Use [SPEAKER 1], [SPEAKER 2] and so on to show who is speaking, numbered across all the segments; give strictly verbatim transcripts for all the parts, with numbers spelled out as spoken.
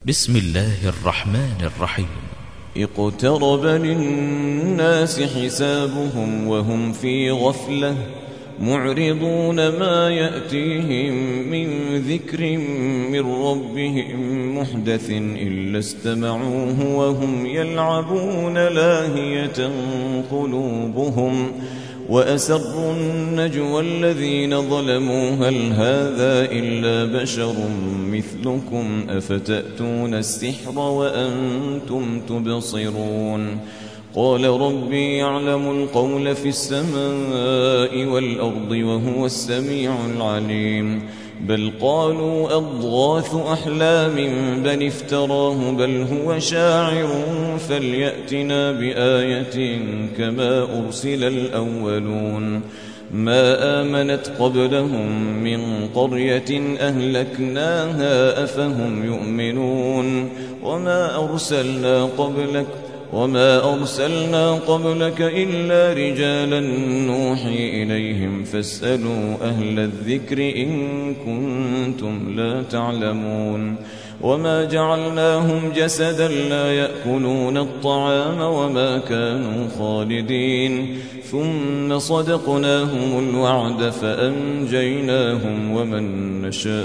[SPEAKER 1] بسم الله الرحمن الرحيم.
[SPEAKER 2] اقترب للناس حسابهم وهم في غفلة معرضون ما يأتيهم من ذكر من ربهم محدث إلا استمعوه وهم يلعبون لاهية قلوبهم وأسروا النجوى الذين ظلموا هل هذا إلا بشر مثلكم أفتأتون السحر وأنتم تبصرون قال ربي يعلم القول في السماء والأرض وهو السميع العليم بل قالوا أضغاث أحلام بل افتراه بل هو شاعر فليأتنا بآية كما أرسل الأولون ما آمنت قبلهم من قرية أهلكناها أفهم يؤمنون وما أرسلنا قبلك وما أرسلنا قبلك إلا رجالا نوحي إليهم فاسألوا أهل الذكر إن كنتم لا تعلمون وما جعلناهم جسدا لا يأكلون الطعام وما كانوا خالدين ثم صدقناهم الوعد فأنجيناهم ومن نشاء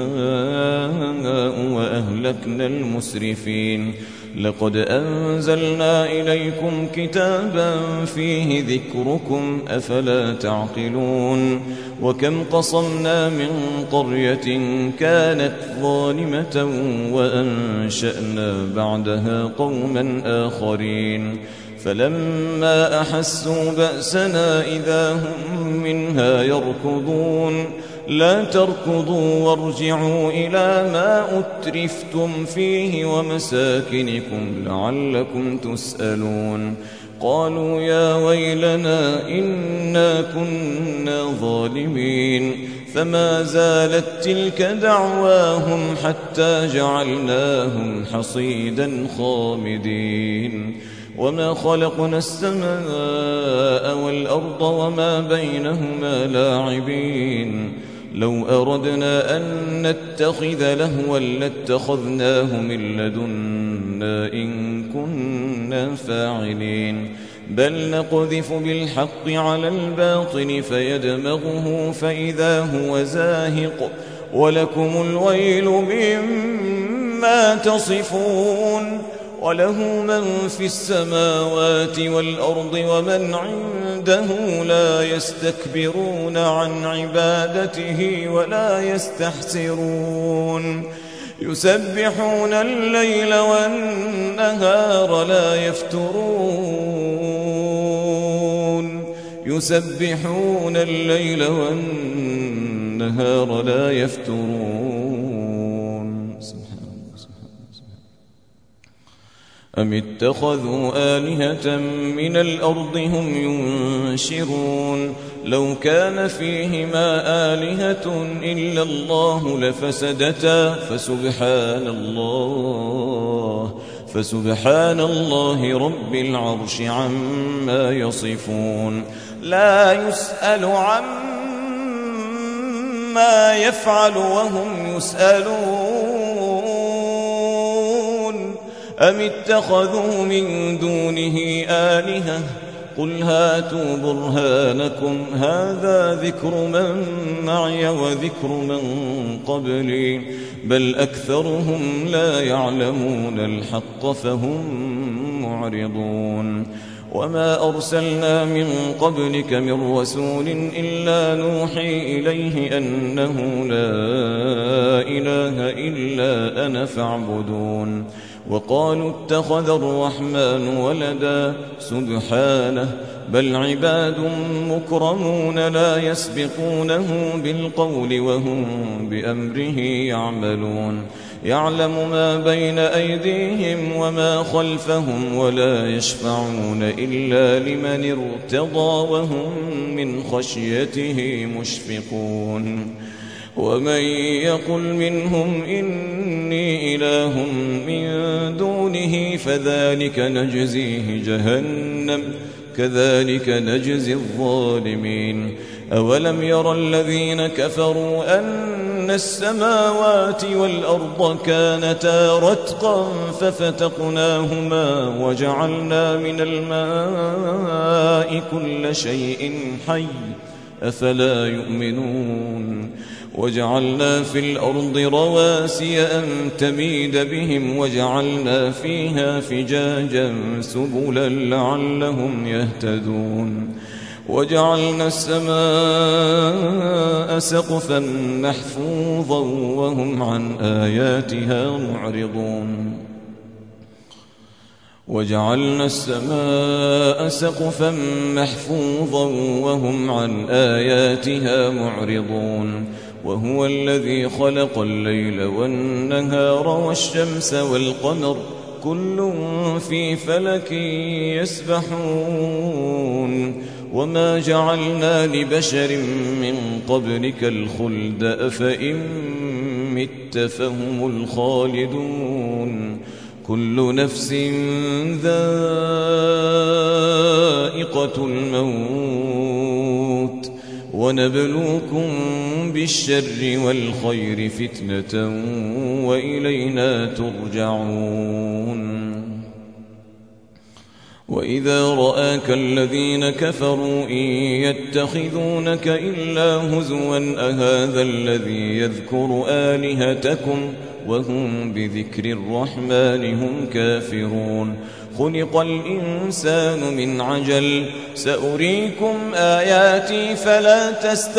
[SPEAKER 2] وأهلكنا المسرفين لقد أنزلنا إليكم كتابا فيه ذكركم أفلا تعقلون وكم قصمنا من قرية كانت ظالمة وأنشأنا بعدها قوما آخرين فلما أحسوا بأسنا إذا هم منها يركضون لا تركضوا وارجعوا إلى ما أترفتم فيه ومساكنكم لعلكم تسألون قالوا يا ويلنا إنا كنا ظالمين فما زالت تلك دعواهم حتى جعلناهم حصيدا خامدين وما خلقنا السماء والأرض وما بينهما لاعبين لو أردنا أن نتخذ لهوا لاتخذناه من لدنا إن كنا فاعلين بل نقذف بالحق على الباطل فيدمغه فإذا هو زاهق ولكم الويل مما تصفون وله من في السماوات والأرض ومن عنده لا يستكبرون عن عبادته ولا يستحسرون يسبحون الليل والنهار لا يفترون يسبحون الليل والنهار لا يفترون أم اتخذوا آلهة من الأرض هم ينشرون لو كان فيهما آلهة إلا الله لفسدتا فسبحان الله فسبحان الله رب العرش عما يصفون لا يسأل عما يفعل وهم يسألون أم اتخذوا من دونه آلهة قل هاتوا برهانكم هذا ذكر من معي وذكر من قبلي بل أكثرهم لا يعلمون الحق فهم معرضون وما أرسلنا من قبلك من رسول إلا نوحي إليه أنه لا إله إلا أنا فاعبدون وقالوا اتخذ الرحمن ولدا سبحانه بل عباد مكرمون لا يسبقونه بالقول وهم بأمره يعملون يعلم ما بين أيديهم وما خلفهم ولا يشفعون إلا لمن ارتضى وهم من خشيته مشفقون ومن يقل منهم إني إله من دونه فذلك نجزيه جهنم كذلك نجزي الظالمين أولم ير الذين كفروا أن السماوات والأرض كانتا رتقا ففتقناهما وجعلنا من الماء كل شيء حي أفلا يؤمنون وجعلنا في الأرض رواسي أن تميد بهم وجعلنا فيها فجاجا سبلا لعلهم يهتدون وجعلنا السماء سقفا محفوظا وهم عن آياتها معرضون وجعلنا السماء سقفا محفوظا وهم عن آياتها معرضون وهو الذي خلق الليل والنهار والشمس والقمر كل في فلك يسبحون وما جعلنا لبشر من قبلك الخلد أفإن مت فهم الخالدون كل نفس ذائقة الموت ونبلوكم بالشر والخير فتنة وإلينا ترجعون وإذا رآك الذين كفروا إن يتخذونك إلا هزوا أهذا الذي يذكر آلهتكم وهم بذكر الرحمن هم كافرون خلق الإنسان من عجل سأريكم آياتي فلا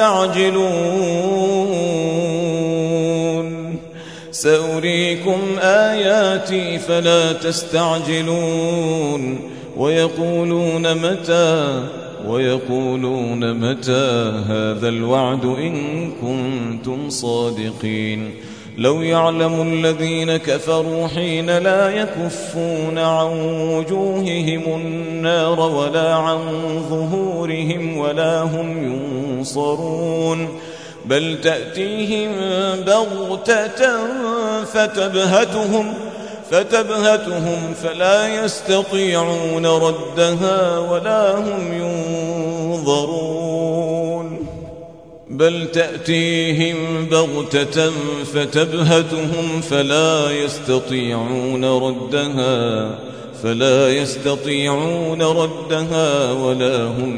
[SPEAKER 2] تستعجلون سأريكم آياتي فلا تستعجلون ويقولون متى ويقولون متى هذا الوعد إن كنتم صادقين لو يعلم الذين كفروا حين لا يكفون عن وجوههم النار ولا عن ظهورهم ولا هم ينصرون بل تأتيهم بغتة فتبهتهم فتبهتهم فلا يستطيعون ردها ولا هم ينظرون بل تأتيهم بغتة فتبهتهم فلا يستطيعون ردها فلا يستطيعون ردها ولا هم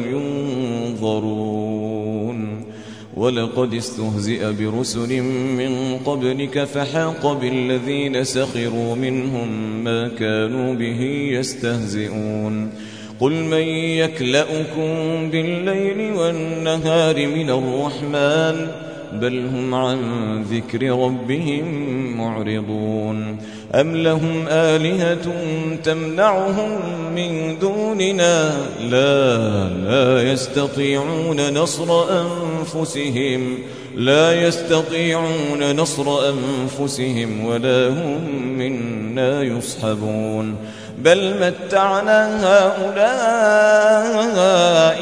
[SPEAKER 2] ينظرون ولقد استهزئ برسل من قبلك فحاق بالذين سخروا منهم ما كانوا به يستهزئون قل من يكلأكم بالليل والنهار من الرحمن بل هم عن ذكر ربهم معرضون أم لهم آلهة تمنعهم من دوننا لا لا يستطيعون نصر أنفسهم لا يستطيعون نصر أنفسهم ولا هم منا يصحبون بل متعنا هؤلاء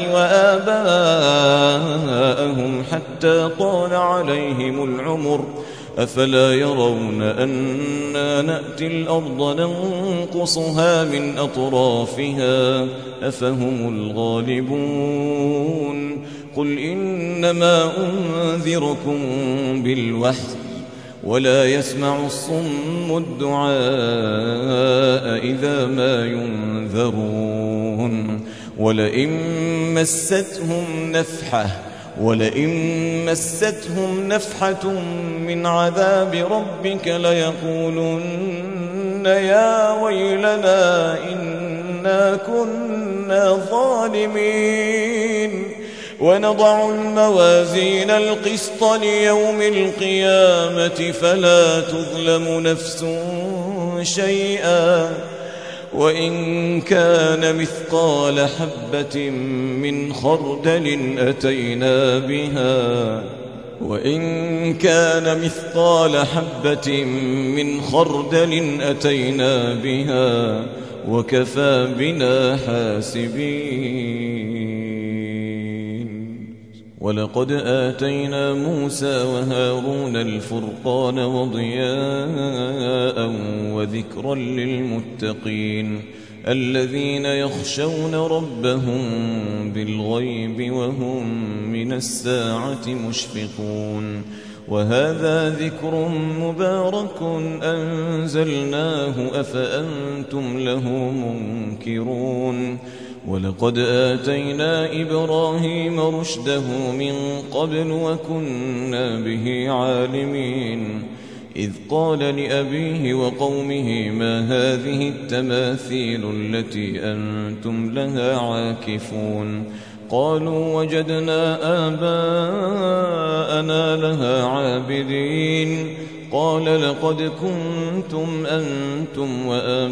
[SPEAKER 2] وآباءهم حتى طال عليهم العمر أفلا يرون أنا نأتي الأرض ننقصها من أطرافها أفهم الغالبون قل إنما أنذركم بالوحي ولا يسمع الصم الدعاء إذا ما ينذرون ولئن مستهم نفحة ولئن مستهم نفحة من عذاب ربك ليقولن يا ويلنا إنا كنا ظالمين ونضع الموازين القسط ليوم القيامة فلا تظلم نفس شيئا وإن كان مثقال حبة من خردل أتينا بها وإن كان مثقال حبة من خردل أتينا بها وكفى بنا حاسبين ولقد آتينا موسى وهارون الفرقان وضياء وذكرا للمتقين الذين يخشون ربهم بالغيب وهم من الساعة مشفقون وهذا ذكر مبارك أنزلناه أفأنتم له منكرون ولقد آتينا إبراهيم رشده من قبل وكنا به عالمين إذ قال لأبيه وقومه ما هذه التماثيل التي أنتم لها عاكفون قالوا وجدنا آباءنا لها عابدين قال لقد كنتم أنتم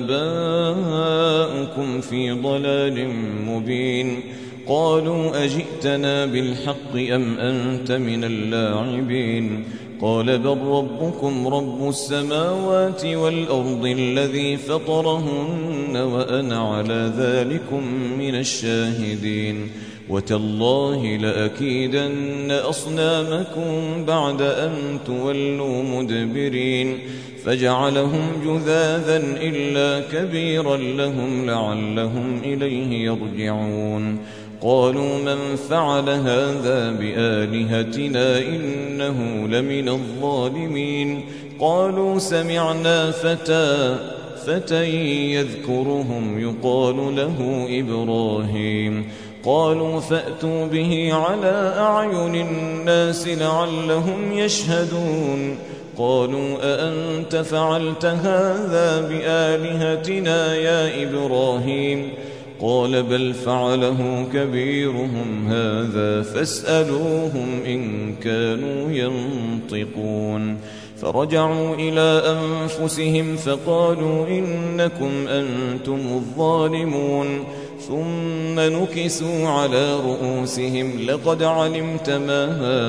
[SPEAKER 2] وآباؤكم في ضلال مبين قالوا أجئتنا بالحق أم أنت من اللاعبين قال بل ربكم رب السماوات والأرض الذي فطرهن وأنا على ذلكم من الشاهدين وتالله لأكيدن أصنامكم بعد أن تولوا مدبرين فجعلهم جذاذا إلا كبيرا لهم لعلهم إليه يرجعون قالوا من فعل هذا بآلهتنا إنه لمن الظالمين قالوا سمعنا فتى فتى يذكرهم يقال له إبراهيم قالوا فأتوا به على أعين الناس لعلهم يشهدون قالوا أأنت فعلت هذا بآلهتنا يا إبراهيم قال بل فعله كبيرهم هذا فاسألوهم إن كانوا ينطقون فرجعوا إلى أنفسهم فقالوا إنكم أنتم الظالمون ثم نكسوا على رؤوسهم لقد علمت ما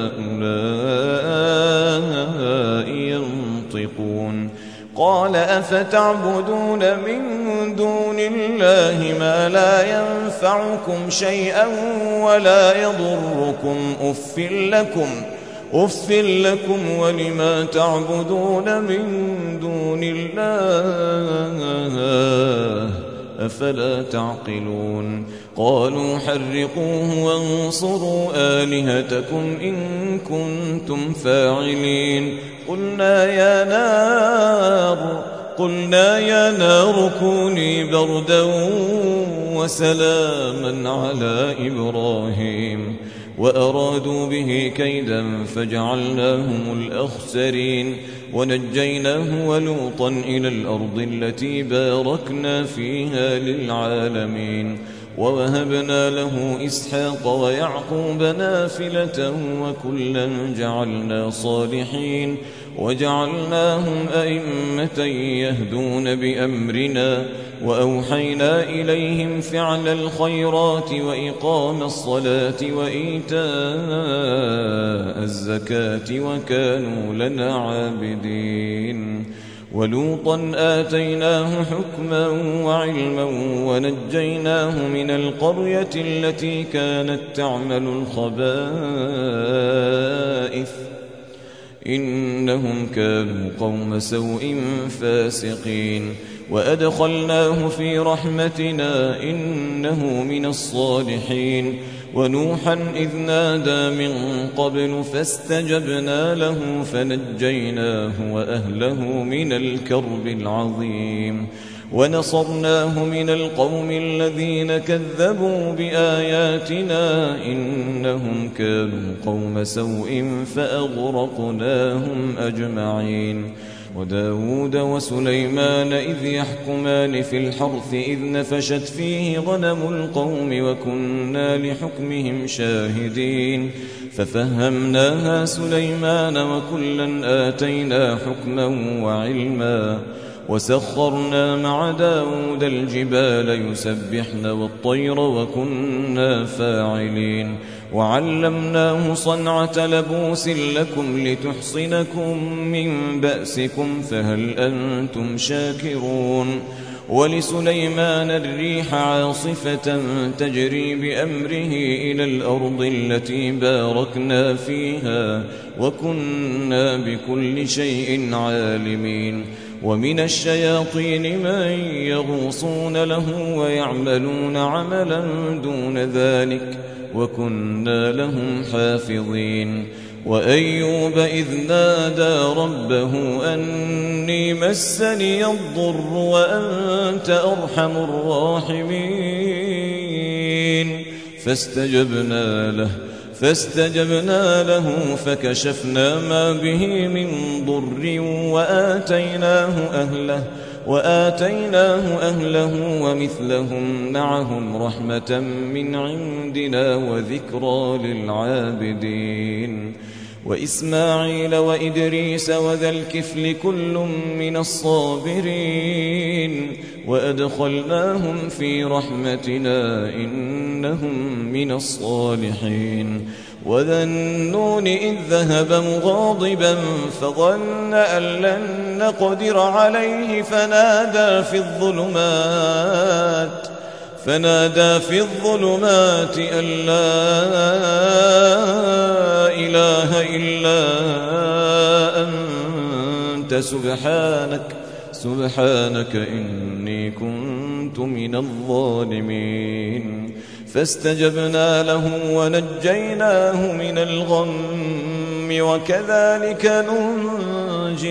[SPEAKER 2] هؤلاء ينطقون قال أفتعبدون من دون الله ما لا ينفعكم شيئا ولا يضركم أف لكم أف لكم ولما تعبدون من دون الله أفلا تعقلون قالوا حرقوه وانصروا آلهتكم إن كنتم فاعلين قلنا يا نار قلنا يا نار كوني بردا وسلاما على إبراهيم وأرادوا به كيدا فجعلناهم الأخسرين ونجيناه ولوطا إلى الأرض التي باركنا فيها للعالمين ووهبنا له إسحاق ويعقوب نافلة وكلا جعلنا صالحين وجعلناهم أئمة يهدون بأمرنا وأوحينا إليهم فعل الخيرات وإقام الصلاة وإيتاء الزكاة وكانوا لنا عابدين ولوطا آتيناه حكما وعلما ونجيناه من القرية التي كانت تعمل الخبائث إنهم كانوا قوم سوء فاسقين وأدخلناه في رحمتنا إنه من الصالحين ونوحا إذ نادى من قبل فاستجبنا له فنجيناه وأهله من الكرب العظيم ونصرناه من القوم الذين كذبوا بآياتنا إنهم كانوا قوم سوء فأغرقناهم أجمعين وداود وسليمان إذ يحكمان في الحرث إذ نفشت فيه غنم القوم وكنا لحكمهم شاهدين ففهمناها سليمان وكلا آتينا حكما وعلما وسخرنا مع داود الجبال يسبحن والطير وكنا فاعلين وعلمناه صنعة لبوس لكم لتحصنكم من بأسكم فهل أنتم شاكرون ولسليمان الريح عاصفة تجري بأمره إلى الأرض التي باركنا فيها وكنا بكل شيء عالمين ومن الشياطين من يغوصون له ويعملون عملا دون ذلك وكنا لهم حافظين وأيوب إذ نادى ربه أني مسني الضر وأنت أرحم الراحمين فاستجبنا له فاستجبنا له فكشفنا ما به من ضر وآتيناه أهله وآتيناه أهله ومثلهم معهم رحمة من عندنا وذكرى للعابدين وإسماعيل وإدريس وذا الكفل كل من الصابرين وأدخلناهم في رحمتنا إنهم من الصالحين وذا النون إذ ذهب مغاضبا فظن أن لن نقدر عليه فنادى في الظلمات فنادى في الظلمات أن لا إله إلا أنت سبحانك سبحانك إني كنت من الظالمين فاستجبنا له ونجيناه من الغم وكذلك ننجي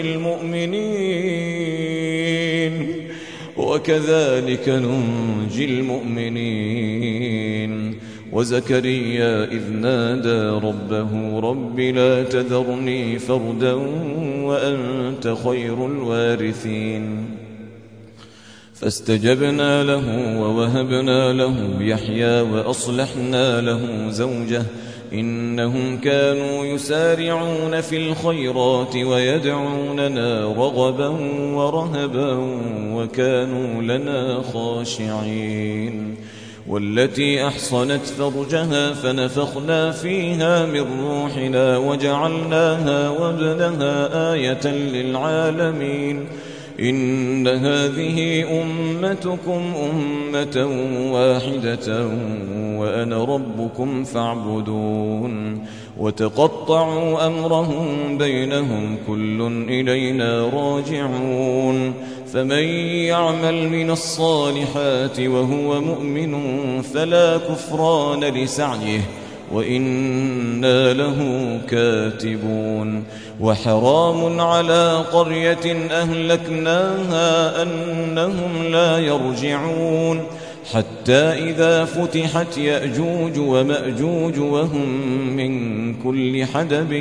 [SPEAKER 2] المؤمنين وكذلك ننجي المؤمنين وزكريا إذ نادى ربه رب لا تذرني فردا وأنت خير الوارثين فاستجبنا له ووهبنا له يحيى وأصلحنا له زوجه إنهم كانوا يسارعون في الخيرات ويدعوننا رغبا ورهبا وكانوا لنا خاشعين والتي أحصنت فرجها فنفخنا فيها من روحنا وجعلناها وابنها آية للعالمين إن هذه أمتكم أمة واحدة وأنا ربكم فاعبدون وتقطعوا أمرهم بينهم كل إلينا راجعون فمن يعمل من الصالحات وهو مؤمن فلا كفران لسعيه وإنا له كاتبون وحرام على قرية أهلكناها أنهم لا يرجعون حتى إذا فتحت يأجوج ومأجوج وهم من كل حدب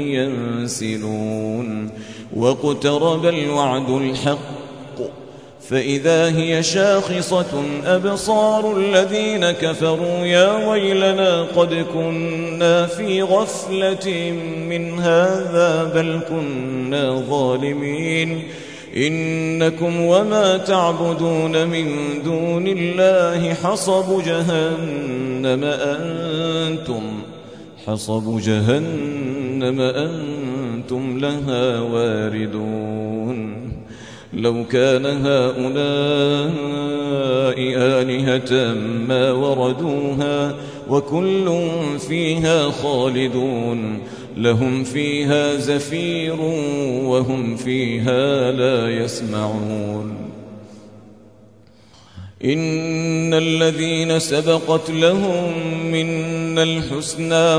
[SPEAKER 2] ينسلون واقترب الوعد الحق فإذا هي شاخصة أبصار الذين كفروا يا ويلنا قد كنا في غفلة من هذا بل كنا ظالمين إنكم وما تعبدون من دون الله حصب جهنم أنتم حصب جهنم أنتم لها واردون لو كان هؤلاء آلهة ما وردوها وكل فيها خالدون لهم فيها زفير وهم فيها لا يسمعون إن الذين سبقت لهم منا الحسنى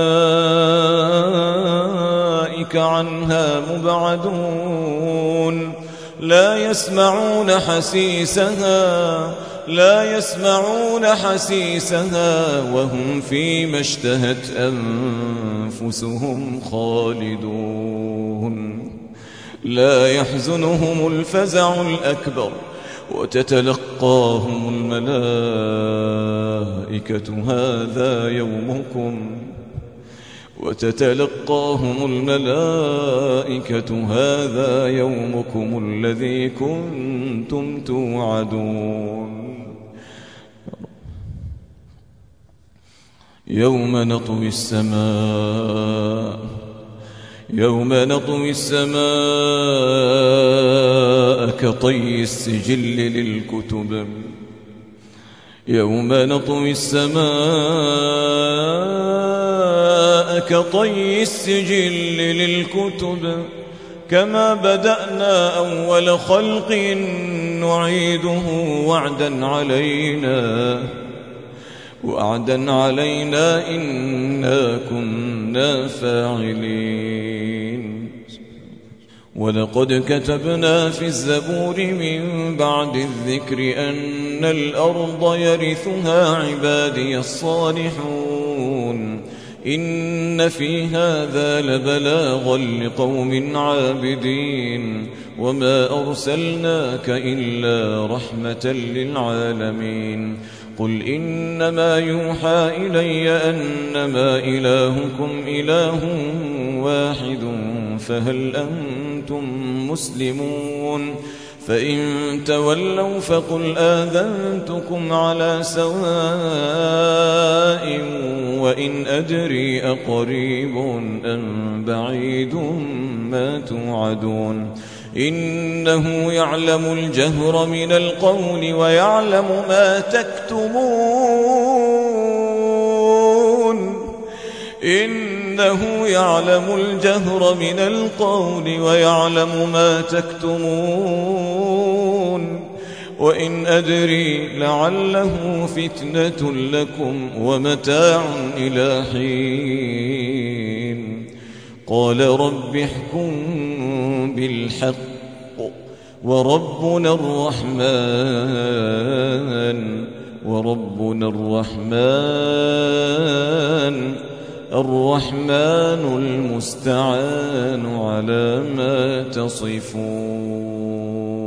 [SPEAKER 2] أولئك عنها مبعدون لا يسمعون حسيسها لا يسمعون حسيسها وهم فيما اشتهت أنفسهم خالدون لا يحزنهم الفزع الأكبر وتتلقاهم الملائكة هذا يومكم وتتلقاهم الملائكة هذا يومكم الذي كنتم توعدون يوم نطوي السماء يوم نطوي السماء كطي السجل للكتب يوم نطوي السماء كطي السجل للكتب كما بدأنا أول خلق نعيده وعدا علينا وعدا علينا إنا كنا فاعلين. ولقد كتبنا في الزبور من بعد الذكر أن الأرض يرثها عبادي الصالحون إن في هذا لبلاغا لقوم عابدين وما أرسلناك إلا رحمة للعالمين. قل إنما يوحى إلي أنما إلهكم إله واحد فهل أنتم مسلمون؟ فإن تولوا فقل آذنتكم على سواء وإن أدري أقريب أم بعيد ما توعدون. إنه يعلم الجهر من القول ويعلم ما تكتمون إنه يعلم الجهر من القول ويعلم ما تكتمون. وإن أدري لعله فتنة لكم ومتاع إلى حين. قال رب احكم بالحق وربنا الرحمن وربنا الرحمن الرحمن المستعان على ما تصفون.